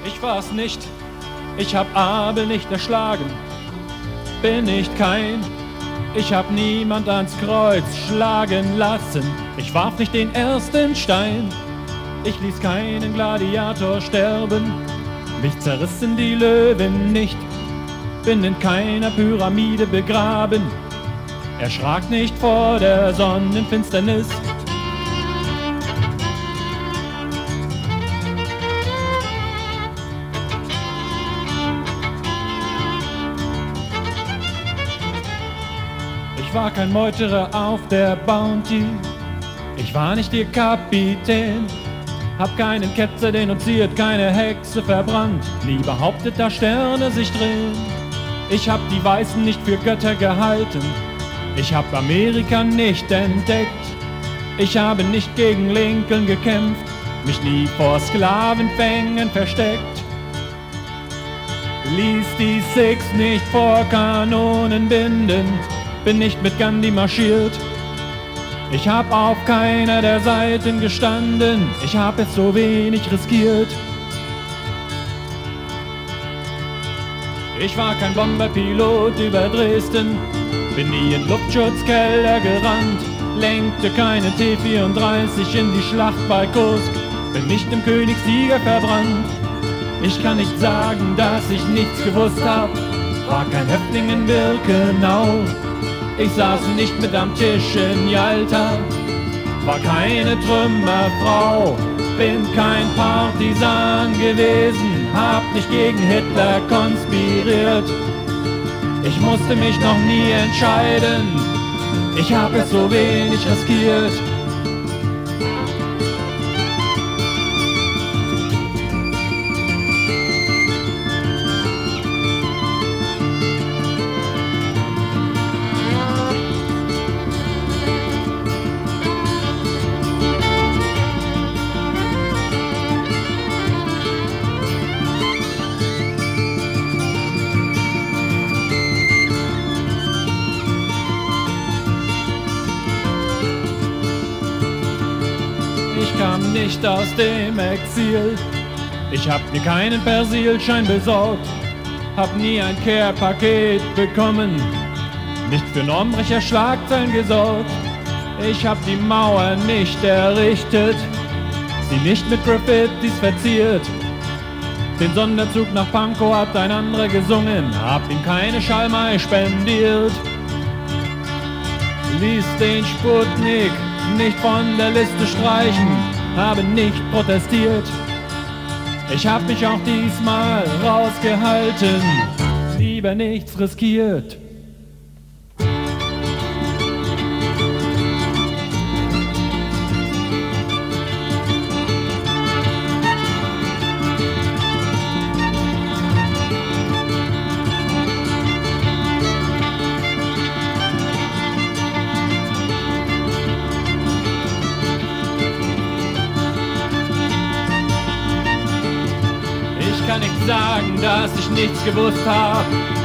Ich war's nicht, ich hab Abel nicht erschlagen, bin nicht kein, ich hab niemand ans Kreuz schlagen lassen, ich warf nicht den ersten Stein, ich ließ keinen Gladiator sterben, mich zerrissen die Löwen nicht, bin in keiner Pyramide begraben, erschrak nicht vor der Sonnenfinsternis. Ich war kein Meuterer auf der Bounty, ich war nicht ihr Kapitän, hab keinen Ketzer denunziert, keine Hexe verbrannt, nie behauptet, dass Sterne sich drehen. Ich hab die Weißen nicht für Götter gehalten, ich hab Amerika nicht entdeckt, ich habe nicht gegen Lincoln gekämpft, mich nie vor Sklavenfängen versteckt, ließ die Sikhs nicht vor Kanonen binden, bin nicht mit Gandhi marschiert. Ich hab auf keiner der Seiten gestanden, ich hab es so wenig riskiert. Ich war kein Bomberpilot über Dresden, bin nie in Luftschutzkeller gerannt, lenkte keine T-34 in die Schlacht bei Kursk, bin nicht im Königssieger verbrannt. Ich kann nicht sagen, dass ich nichts gewusst hab, war kein Häftling in Birkenau. Ich saß nicht mit am Tisch in Jalta, war keine Trümmerfrau, bin kein Partisan gewesen, hab nicht gegen Hitler konspiriert. Ich musste mich noch nie entscheiden, ich hab es so wenig riskiert. Ich kam nicht aus dem Exil, ich hab mir keinen Persilschein besorgt, hab nie ein Care-Paket bekommen, nicht für Normbrecher-Schlagzeilen gesorgt. Ich hab die Mauer nicht errichtet, sie nicht mit Graffitis verziert. Den Sonderzug nach Pankow hat ein anderer gesungen, hab ihm keine Schalmei spendiert. Ließ den Sputnik nicht von der Liste streichen, habe nicht protestiert. Ich hab mich auch diesmal rausgehalten, lieber nichts riskiert. Ich kann nicht sagen, dass ich nichts gewusst hab,